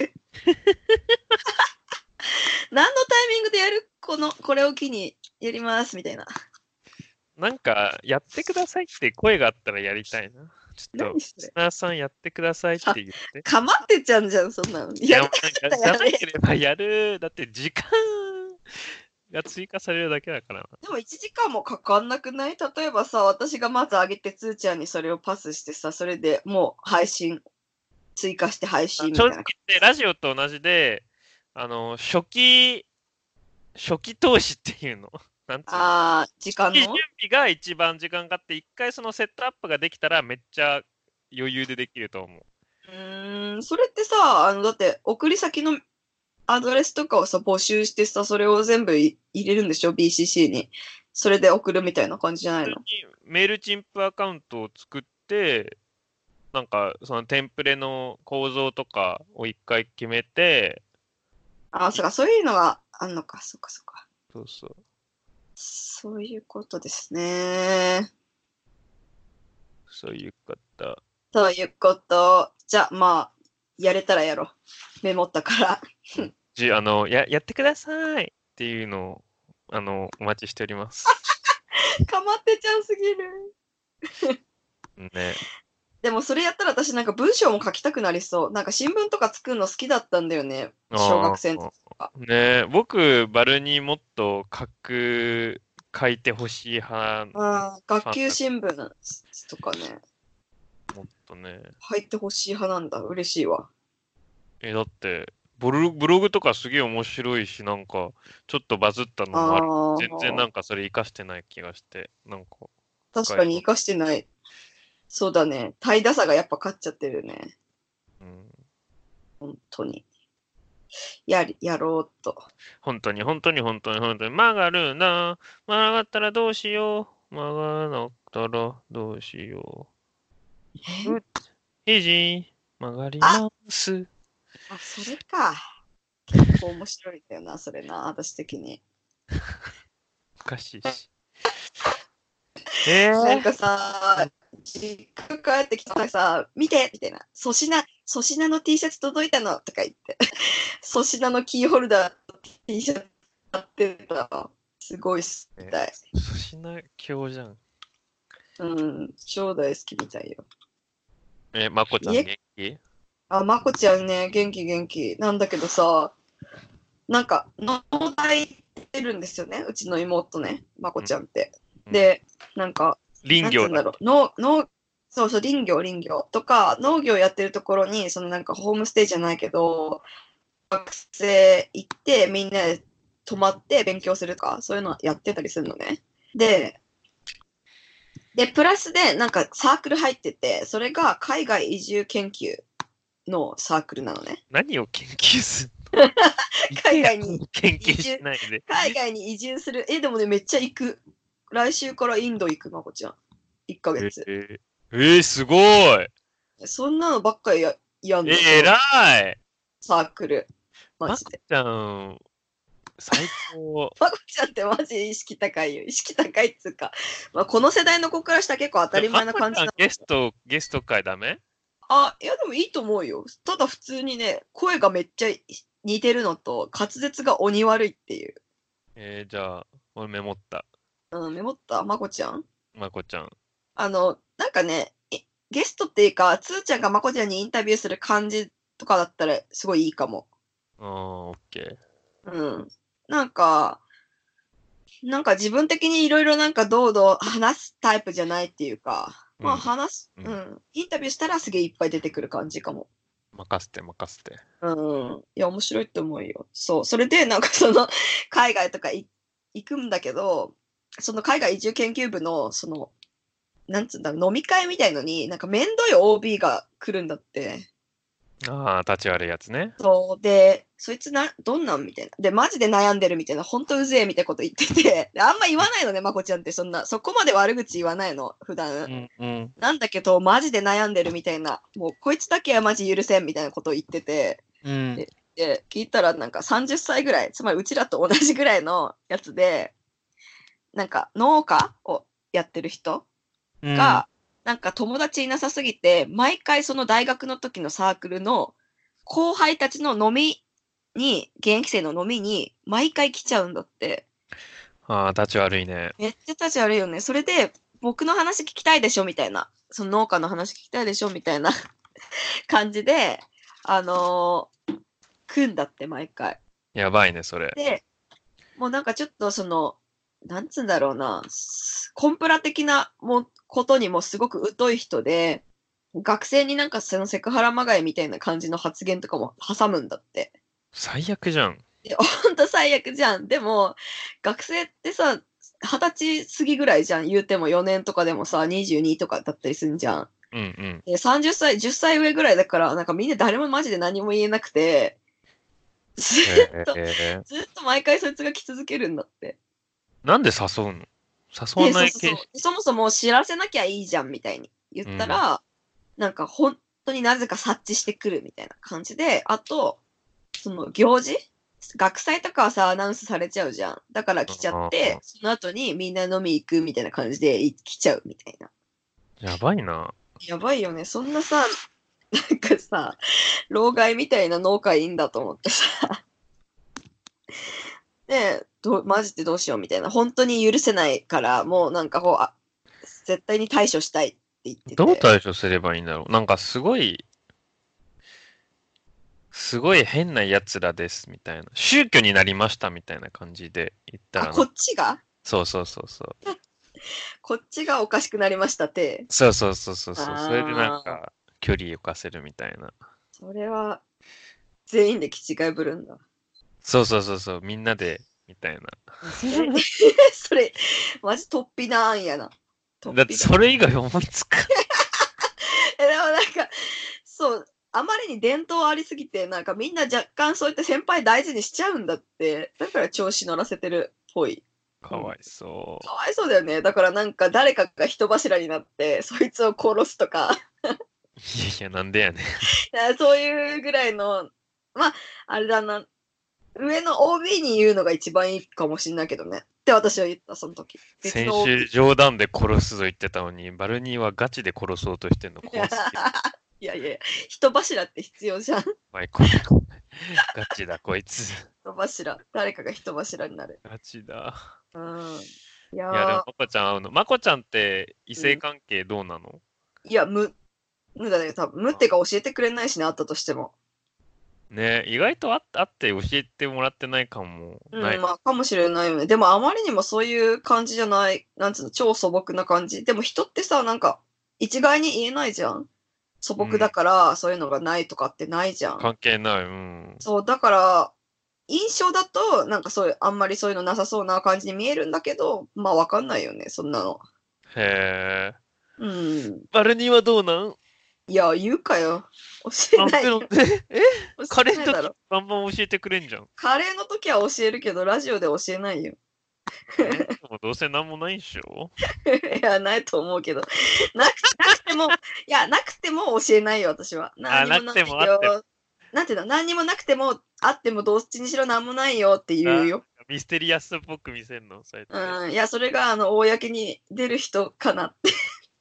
何のタイミングでやるこれを機にやりますみたいな。 なんか、やってくださいって声があったらやりたいな。ちょっと、リスナーさんやってくださいって言って。 かまってちゃんじゃん、そんなの。 いや、なんか、じゃなければやる。だって時間が追加されるだけだからな。 でも1時間もかかんなくない？例えばさ、私がまず上げて、つーちゃんにそれをパスしてさ、それでもう追加して配信みたいな。 正直言って、ラジオと同じで、初期投資っていうの。なんつうの？ 時間の準備が一番時間かかって、一回そのセットアップができたらめっちゃ余裕でできると思う。 それってさ、だって送り先のアドレスとかをさ、募集してさ、それを全部入れるんでしょ ?BCC に。それで送るみたいな感じじゃないの？ メールチンプアカウントを作って、なんかそのテンプレの構造とかを一回決めて、 そうか、そういうのがあんのか、そうか。 そうそう。 そういうことですね。 そういうこと。 そういうこと。じゃあ、まあ、やれたらやろう。メモったから。 やってくださいっていうのを、お待ちしております。 かまってちゃんすぎる。 ね。 でもそれやったら私なんか文章も書きたくなりそう。なんか新聞とか作るの好きだったんだよね。小学生の時とか。 ね、僕、バルにもっと書いてほしい派。学級新聞とかね。 もっとね。 入ってほしい派なんだ。嬉しいわ。 だって、ブログとかすげえ面白いし、なんか、ちょっとバズったのもある。全然なんかそれ活かしてない気がして。なんか。 確かに活かしてない。そうだね。怠惰さがやっぱ勝っちゃってるね。本当に。やろうと。 本当に。曲がるな。曲がったらどうしよう。曲がらなかったらどうしよう。肘、曲がります。 それか。結構面白いんだよな、それな、私的に。 おかしいし。 なんかさ、実家帰ってきたらさ、見てみたいな。粗品の T シャツ届いたのとか言って。粗品のキーホルダー T シャツ買ってた。すごい好きみたい。 粗品教じゃん。 超大好きみたいよ。 まこちゃん元気？ まこちゃんね、元気。なんだけどさ、なんか、農大行ってるんですよね、うちの妹ね、まこちゃんって。 で、なんか、 林業だろう。そうそう、林業とか、農業やってるところに、そのなんかホームステイじゃないけど、学生行って、みんなで泊まって勉強するか、そういうのやってたりするのね。で、プラスで、なんかサークル入ってて、それが海外移住研究のサークルなのね。 何を研究する海外に研究しないで。 海外に移住する。でもね、めっちゃ行く。来週からインド行く、まこちゃん。1ヶ月。 すごい。 そんなのばっかりやんの。 偉い。 サークル。マジで。 まこちゃん、最高。 まこちゃんってマジで意識高いよ。意識高いっつうか。まあ、この世代の子からしたら結構当たり前な感じなの。 ゲスト会ダメ？ いやでもいいと思うよ。ただ普通にね、声がめっちゃ似てるのと、滑舌が鬼悪いっていう。 じゃあ、俺メモった。 メモったまこちゃん。 まこちゃん。 なんかね、ゲストっていうか、つーちゃんがまこちゃんにインタビューする感じとかだったらすごいいいかも。 オッケー。うん。なんか自分的にいろいろなんかどうどう話すタイプじゃないっていうか、まあインタビューしたらすげえいっぱい出てくる感じかも。 任せて。 いや、面白いと思うよ。そう。それで、なんか海外とか行くんだけど、その海外移住研究部の、なんつうんだろう、飲み会みたいのに、なんかめんどい OB が来るんだって。 立ち悪いやつね。 そう。で、そいつどんなんみたいな。で、マジで悩んでるみたいな、ほんとうぜえみたいなこと言ってて、あんま言わないのね、まこちゃんってそこまで悪口言わないの、普段。なんだけど、マジで悩んでるみたいな、もうこいつだけはマジ許せんみたいなことを言ってて、で、聞いたらなんか30歳ぐらい、つまりうちらと同じぐらいのやつで、なんか農家をやってる人が、なんか友達いなさすぎて、毎回その大学の時のサークルの後輩たちの飲みに、現役生の飲みに、毎回来ちゃうんだって。 立ち悪いね。 めっちゃ立ち悪いよね。それで、僕の話聞きたいでしょみたいな。その農家の話聞きたいでしょみたいな感じで、来んだって、毎回。 やばいね、それ。 で、もうなんかちょっとなんつうんだろうな、コンプラ的なことにもすごく疎い人で、学生になんかそのセクハラまがいみたいな感じの発言とかも挟むんだって。 最悪じゃん。 ほんと最悪じゃん。でも、学生ってさ、20歳過ぎぐらいじゃん。言うても4年とかでもさ、22とかだったりするんじゃん。で、30歳、10歳上ぐらいだから、なんかみんな誰もマジで何も言えなくて、ずっと毎回そいつが来続けるんだって。 なんで誘うの？誘わないそうそもそも知らせなきゃいいじゃんみたいに言ったら、なんか本当になぜか察知してくるみたいな感じで、あと、その行事学祭とかはさ、アナウンスされちゃうじゃん。だから来ちゃって、その後にみんな飲み行くみたいな感じで来ちゃうみたいな。 やばいな。 やばいよね。そんなさ、なんかさ、老害みたいな農家いいんだと思ってさ。で、マジでどうしようみたいな。本当に許せないから、もうなんか絶対に対処したいって言ってて。 どう対処すればいいんだろう。なんかすごい変な奴らですみたいな。宗教になりましたみたいな感じで言ったら。 こっちが？ そう。 こっちがおかしくなりましたって。 そう。それでなんか距離をかせるみたいな。 それは全員で気違いぶるんだ。 そう。みんなでみたいな。 それ、マジ突飛な案やな。 だってそれ以外思いつか。 でもなんか、そう、あまりに伝統ありすぎて、なんかみんな若干そういった先輩大事にしちゃうんだって。だから調子乗らせてるっぽい。 かわいそう。 かわいそうだよね。だからなんか誰かが人柱になって、そいつを殺すとか。 いや、なんでやねん。そういうぐらいの、まあ、あれだな。上の OB に言うのが一番いいかもしんないけどね。って私は言った、その時。 先週冗談で殺すぞ言ってたのに、バルニーはガチで殺そうとしてんの怖すぎる。 いや、人柱って必要じゃん。 ガチだ、こいつ。 人柱。誰かが人柱になる。 ガチだ。 いや、 でも、まこちゃん会うの。まこちゃんって異性関係どうなの？ いや、無だね、多分。無ってか教えてくれないしね、あったとしても。 ね、意外とあって教えてもらってない感もない。 まあ、かもしれないよね。でも、あまりにもそういう感じじゃない、なんつうの、超素朴な感じ。でも、人ってさ、なんか、一概に言えないじゃん。素朴だから、そういうのがないとかってないじゃん。 関係ない。うん。 そう、だから、印象だと、なんかそういう、あんまりそういうのなさそうな感じに見えるんだけど、まあ、わかんないよね、そんなの。 へえ。 うん。 バルニーはどうなん？ いや、言うかよ。教えないよ。 なんでカ教レーの時えないだろ。 バンバン教えてくれんじゃん。 カレーの時は教えるけど、ラジオで教えないよ。 でもどうせなんもないんしょ？ いや、ないと思うけど。なくても、いや、なくても教えないよ、私は。何にもないなくてもあっても。 よ。なんていうの、何にもなくても、あってもどっちにしろ何もないよって言うよ。 ミステリアスっぽく見せんのそうやって。 うん、いや、それが、公に出る人かなって。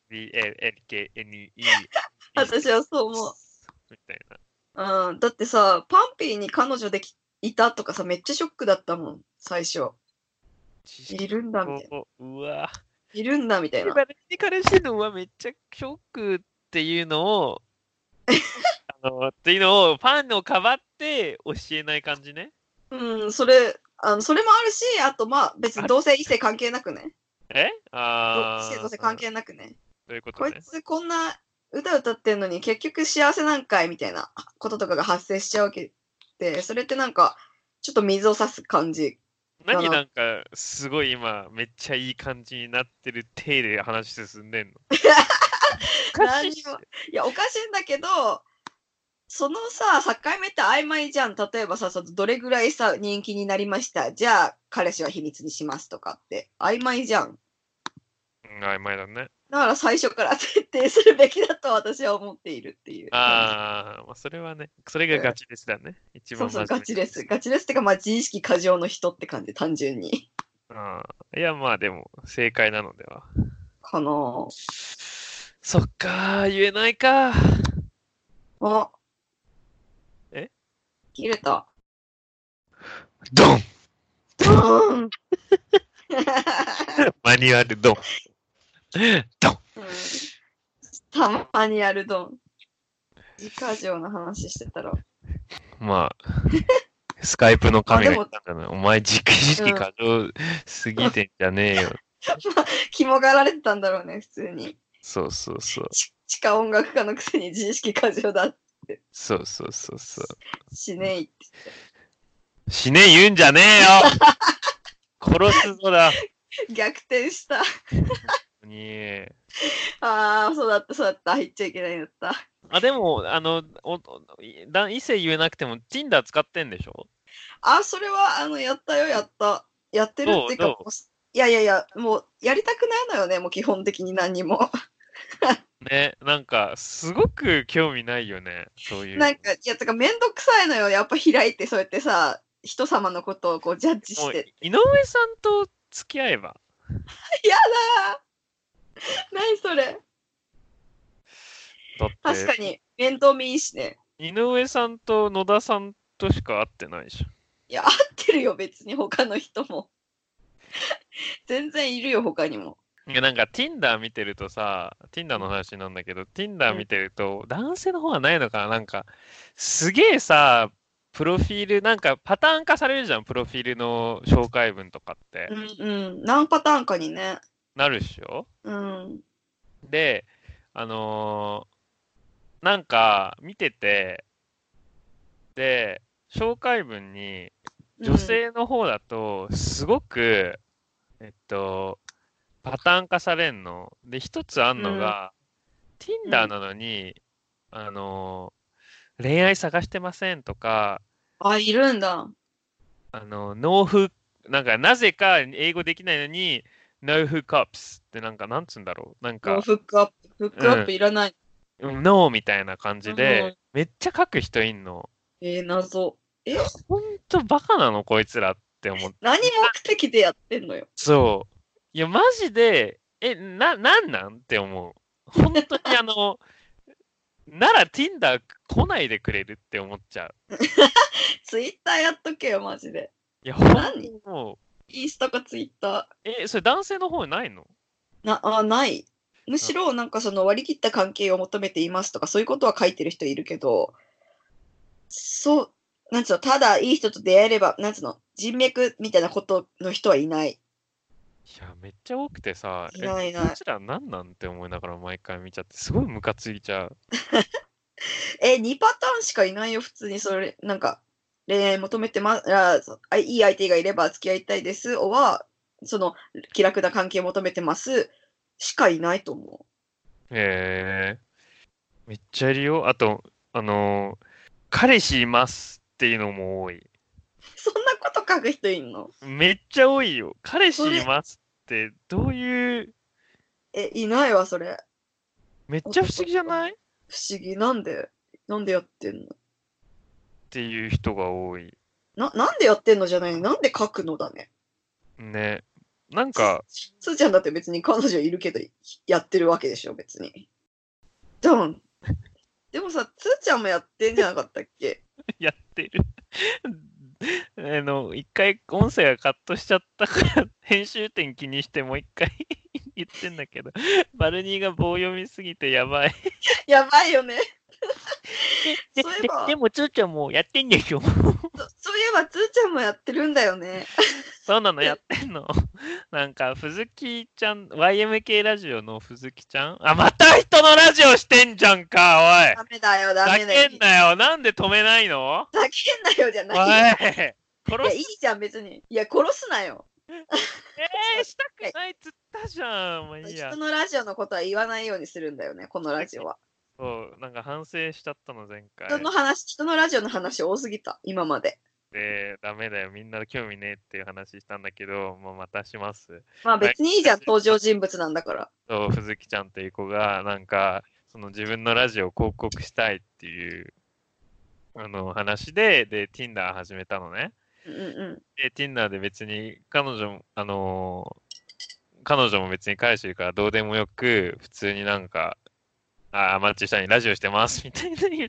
BLNKNE。 私はそう思う。 みたいうん、だってさ、パンピーに彼女いたとかさ、めっちゃショックだったもん、最初。いるんだ、みたいな。 うわ。 いるんだ、みたいな。 バルニー彼氏のはめっちゃショックっていうのを、っていうのをファンをかばって教えない感じね。 うん、それもあるし、あと、まあ、別に同性異性関係なくね。異性同性関係なくね。 ということね。 こいつこんな歌歌ってんのに結局幸せなんかいみたいなこととかが発生しちゃうわけで、それってなんか、ちょっと水を差す感じ。 何なんか、すごい今、めっちゃいい感じになってる体で話進んでんの。おかしいっしょ。 いや、おかしいんだけど、そのさ、境目って曖昧じゃん。例えばさ、どれぐらいさ、人気になりました。じゃあ、彼氏は秘密にしますとかって。曖昧じゃん。 曖昧だね。 だから最初から設定するべきだと私は思っているっていう感じ。 まあ、それはね、それがガチですだね。一番そうそう、ガチレス。ガチレスってか、まあ、自意識過剰の人って感じ、単純に。 いや、まあでも、正解なのでは。 かなぁ。 そっか言えないか。 あ、 え切れた。 ドンドーンマニュアルドン。ドン、 たまにやるドン。自過剰な話してたら。 まあ、スカイプの神が言ったんだな。お前、自意識過剰すぎてんじゃねえよ。 肝がられてたんだろうね、普通に。 そうそうそう。 地下音楽家のくせに自意識過剰だって。 そうそうそうそう。 しねえって死ね言うんじゃねえよ殺すぞだ。 逆転した。 にああ、そうだった、そうだった。言っちゃいけないんだった。 でも、異性言えなくても Tinder 使ってんでしょ？ それは、やったよ、やった。やってるっていうか、 どういやいやいや、もう、やりたくないのよね、もう基本的に何にも。 ね、なんか、すごく興味ないよね、そういう。 なんか、いや、めんどくさいのよ。やっぱ開いて、そうやってさ、人様のことをこうジャッジして。 井上さんと付き合えば。 やだー何それ。 だって、 確かに、面倒見いいしね。 井上さんと野田さんとしか会ってないじゃん。 いや、合ってるよ、別に他の人も。全然いるよ、他にも。 いや、なんか Tinder 見てるとさ、Tinder の話なんだけど、Tinder 見てると、男性の方はないのかななんか、すげえさ、プロフィール、なんかパターン化されるじゃん、プロフィールの紹介文とかって。 何パターンかにね。 なるっしょ？ うん。 で、なんか見てて、で、紹介文に、女性の方だと、すごく、パターン化されんの。で、一つあんのが、Tinder なのに、恋愛探してませんとか、 いるんだ。 ノーフ、なんか、なぜか英語できないのに、No hookups ってなんか、なんつうんだろう。なんか、 フックアップ。フックアップいらない。 ノーみたいな感じで、めっちゃ書く人いんの。 謎。 ほんとバカなのこいつらって思って。 何目的でやってんのよ。 そう。いや、マジで、なんなんって思う。本当になら Tinder 来ないでくれるって思っちゃう。 ツイッターやっとけよ、マジで。 いや、ほんとにもインスタかツイッター。それ男性の方にないの？ ない。むしろ、なんか割り切った関係を求めていますとか、そういうことは書いてる人いるけど、 なんつうの、ただいい人と出会えれば、なんつうの、人脈みたいなことの人はいない。 いや、めっちゃ多くてさ、 いないいないこちらなんなんて思いながら毎回見ちゃって、すごいムカついちゃう。 2パターンしかいないよ、普通にそれ、なんか、恋愛求めていい相手がいれば付き合いたいです、は、その、気楽な関係を求めてます、しかいないと思へえ、めっちゃいるよ。あと、彼氏いますっていうのも多い。 う。そんなこと書く人いんの？ めっちゃ多いよ。彼氏それいますってどういう、 いないわ、それ。 めっちゃ不思議じゃないっ不思議。なんでやってんの？ ていう人が多い。 なんでやってんのじゃないの？なんで書くのだね。 ね。なんか、 つーちゃんだって別に彼女いるけど、やってるわけでしょ、別に。ドン。でもさ、つーちゃんもやってんじゃなかったっけ？ やってる。一回音声がカットしちゃったから、編集点気にしてもう一回言ってんだけど、バルニーが棒読みすぎてやばい。 やばいよね。そういえば、 も、つーちゃんもやってんでしょ。 そういえば、つーちゃんもやってるんだよね。 そうなの、やってんの。なんか、ふきちゃん、YMK ラジオのふきちゃんあ、また人のラジオしてんじゃんか、おい。 ダメだよ、ダメだよ。 ざけんなよ。なんで止めないの？ ざけんなよじゃないよ。 おい。 いや、 殺いいじゃん、別に。いや、殺すなよ。 したくないっつったじゃん。まあいいや人。のラジオのことは言わないようにするんだよね、このラジオは。 そう、なんか反省しちゃったの、前回。 人のラジオの話多すぎた、今まで。 で、ダメだよ。みんな興味ねえっていう話したんだけど、もうまたします。 まあ別にいいじゃん、登場人物なんだから。 そう、ふきちゃんっていう子が、なんか、その自分のラジオを広告したいっていう、話で、Tinder 始めたのね。 うんうんで、Tinder で別に、彼女も別に彼氏いるからどうでもよく、普通になんか、マッチしたにラジオしてますみたいな言って、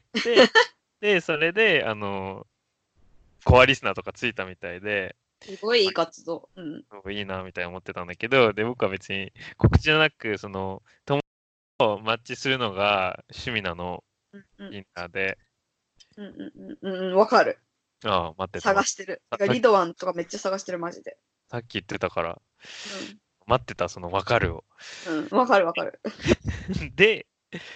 で、それで、コアリスナーとかついたみたいで、 すごいいい活動。うん。 いいなみたいに思ってたんだけど、で、僕は別に告知じゃなく、友達とマッチするのが趣味なの、 うんうん。 Tinder で。 うんうんうんうん、わかる。 ああ、待ってた。 探してる。てかリドワンとかめっちゃ探してる、マジで。 さっき言ってたから、待ってた、そのわかるを。 うん、わかるわかる。 で、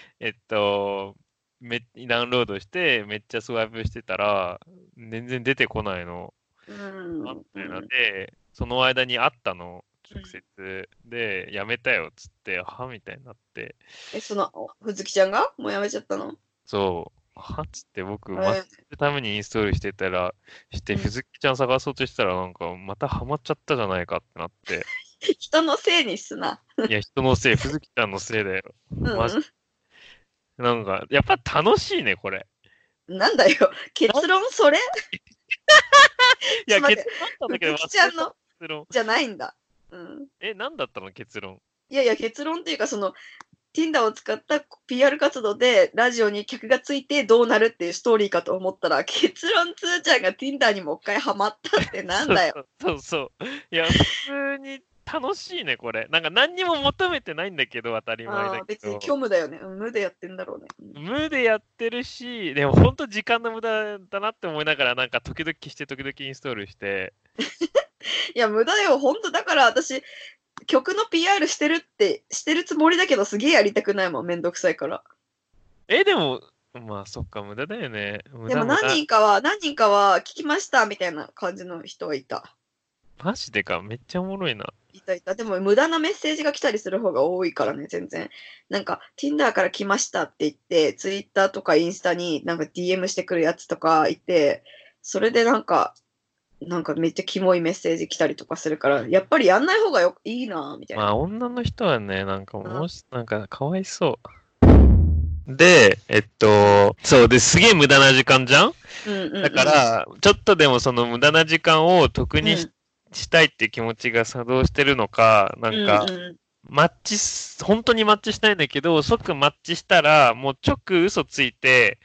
ダウンロードして、めっちゃスワイプしてたら、全然出てこないの。 うん。 みたいなで、その間に会ったの、直接。で、やめたよ、つって、はみたいになって。 ふずきちゃんがもうやめちゃったの？ そう、はっつって僕、待つためにインストールしてたら、ふずきちゃん探そうとしたら、なんか、またハマっちゃったじゃないかってなって。 人のせいにすな。 いや、人のせい、ふずきちゃんのせいだよ。マジうん。 なんか、やっぱ楽しいね、これ。 なんだよ。結論それ？ いや、 ちょっと待って結論あったんだけど、 ふずきちゃんの結論。 じゃないんだ。うん。 何だったの、結論。 いやいや、結論っていうか、Tinder を使った PR 活動でラジオに客がついてどうなるっていうストーリーかと思ったら、結論つーちゃんが Tinder にもう一回ハマったってなんだよ。 そうそう。いや、普通に楽しいね、これ。なんか何にも求めてないんだけど、当たり前だけど。 別に虚無だよね。無でやってんだろうね。 無でやってるし、でも本当時間の無駄だなって思いながら、なんか時々して、時々インストールして。 いや、無駄よ。本当だから私、曲の PR してるつもりだけど、すげえやりたくないもん。めんどくさいから。 でも、まあそっか、無駄だよね。 でも何人かは聞きましたみたいな感じの人はいた。 マジでか、めっちゃおもろいな。 いた。でも無駄なメッセージが来たりする方が多いからね、全然。なんか、Tinder から来ましたって言って、Twitter とかインスタになんか DM してくるやつとかいて、それでなんかめっちゃキモいメッセージ来たりとかするから、やっぱりやんない方がいいなみたいな。 まあ女の人はね、なんかなんかかわいそう。で、そうで、すげえ無駄な時間じゃん、だから、ちょっとでもその無駄な時間を得にしたいっていう気持ちが作動してるのか、なんか、本当にマッチしたいんだけど、即マッチしたら、もう直嘘ついて、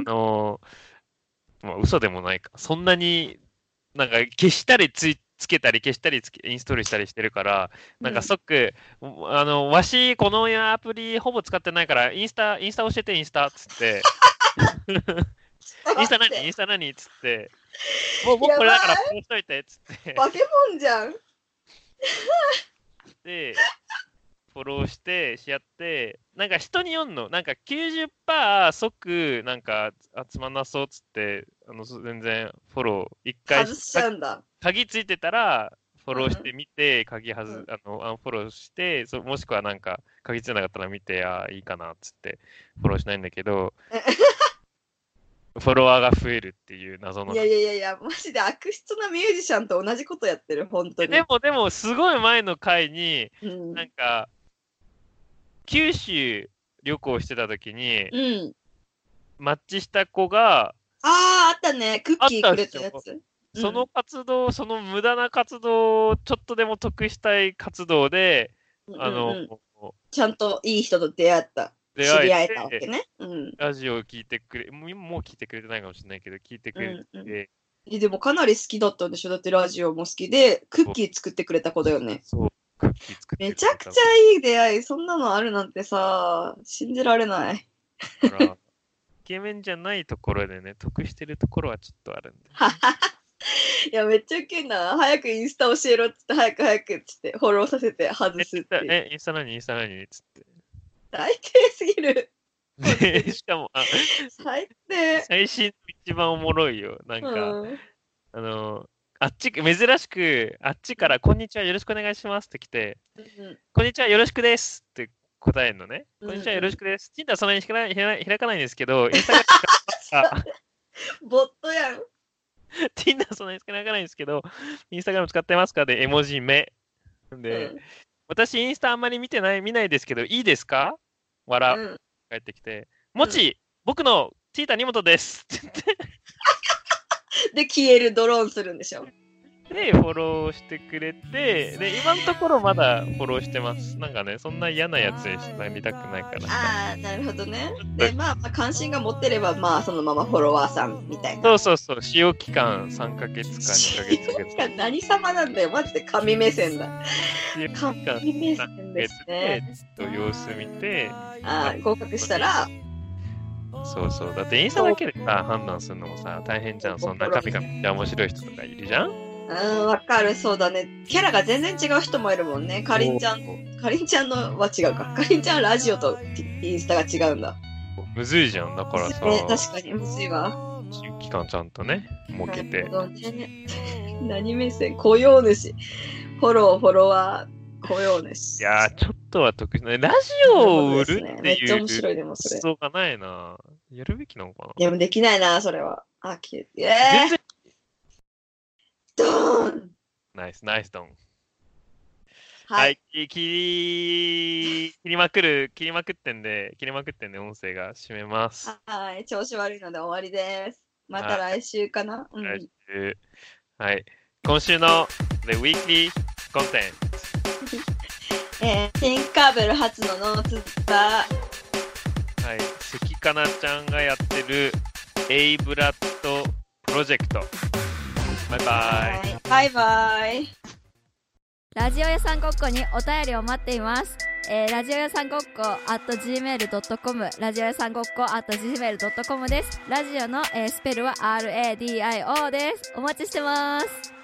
まあ嘘でもないか。そんなに、なんか消したりつけたり消したりインストールしたりしてるから、なんか即、わし、このアプリほぼ使ってないから、インスタ教えて、インスタっつって、 インスタ何インスタ何つって、もうこれだからフォローしといて、つって。 バケモンじゃん。 で、フォローしてし合って、なんか人によんの、なんか 90% 即、なんか集まんなそうっつって、全然フォロー、一回外しちゃうんだ。 鍵ついてたら、フォローしてみて、鍵アンフォローして、もしくはなんか、鍵ついてなかったら見て、いいかなっつって、フォローしないんだけど、フォロワーが増えるっていう謎の。 いや、マジで悪質なミュージシャンと同じことやってる、本当に。 でも、すごい前の回に、なんか、九州旅行してた時に、マッチした子が、 あったね、クッキーくれたやつ。 その活動、その無駄な活動をちょっとでも得したい活動で、 ちゃんといい人と出会った。知り合えたわけね。 ラジオを聞いてくれ、もう聞いてくれてないかもしれないけど、聞いてくれて。 でもかなり好きだったんでしょ？だってラジオも好きで、クッキー作ってくれた子だよね。 そう、クッキー作ってくれた。 めちゃくちゃいい出会い。そんなのあるなんてさ、信じられない。 イケメンじゃないところでね、得してるところはちょっとあるんで。 いや、めっちゃウケんな。早くインスタ教えろっつって、早くっつって、フォローさせて外すって。 インスタ何っつって。 最低すぎる。 しかも、 最低。 最新一番おもろいよ。なんか、珍しく、あっちから、こんにちは、よろしくお願いしますって来て、こんにちは、よろしくですって答えるのね。こんにちは、よろしくです。Tinder そんなに開かないんですけど、インスタグラムボットやん。 Tinder そんなに開かないんですけど、インスタグラム使ってますかで、絵文字目。で、私インスタあんまり見ないですけど、いいですか帰ってきて、もち、僕のティータニモトですって言って。 で、消えるドローンするんでしょ。 で、フォローしてくれて、で、今のところまだフォローしてます。なんかね、そんな嫌なやつになりたくないから。 なるほどね。で、関心が持ってれば、そのままフォロワーさんみたいな。 そう。使用期間3ヶ月か2ヶ月。 使用期間何様なんだよ。マジで神目線だ。神目線ですね。 ちょっと様子見て。 合格したら。 そう。だってインスタだけでさ、判断するのもさ、大変じゃん。そんな神々めっちゃ面白い人とかいるじゃん。 わかる、そうだね。キャラが全然違う人もいるもんね。かりんちゃんのは違うか。かりんちゃんはラジオとインスタが違うんだ。 むずいじゃん。だからさ。 確かにむずいわ。 期間ちゃんとね、設けて。 何目線？雇用主。フォロワー、雇用主。 いやー、ちょっとは得意な。ラジオを売るっていう。 めっちゃ面白いでもそれ。 そうがないな。やるべきなのかな。 でもできないな、それは。全然。ドーン！ ナイスドン。はい、切りまくってんで、音声が締めます。 はい、調子悪いので終わりです。また来週かな。 来週。はい。今週の The Weekly Content。 テンカーベル初のノーツバー。 はい。関かなちゃんがやってるエイブラッドプロジェクト。バイバイ。 ラジオ屋さんごっこにお便りを待っています。ラジオ屋さんごっこ @gmail.com ラジオ屋さんごっこ @gmail.com です。ラジオの、スペルは RADIO です。お待ちしてます。